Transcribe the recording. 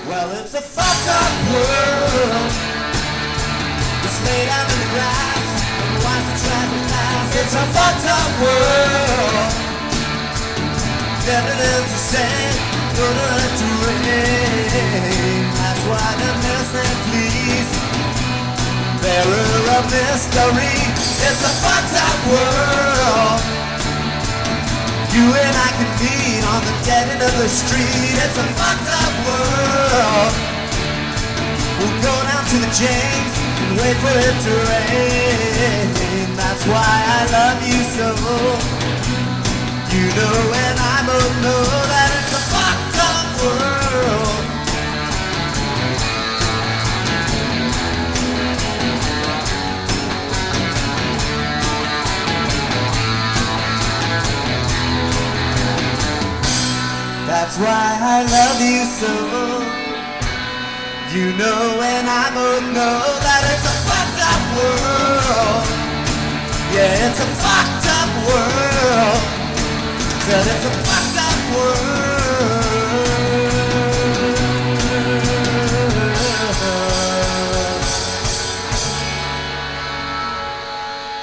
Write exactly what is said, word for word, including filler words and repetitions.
Well, it's a fucked up world. It's laid out in the grass and watch the traffic pass. It's a fucked up world. Never lives the same, gonna let you rain. That's why the mercy please, bearer of mystery. It's a fucked up world. You and I can meet on the dead end of the street. It's a fucked up world. We'll go down to the James and wait for it to rain. That's why I love you so. You know and I both know that it's a fucked up world. That's why I love you so. You know and I both know that it's a fucked up world. Yeah, it's a fucked up world.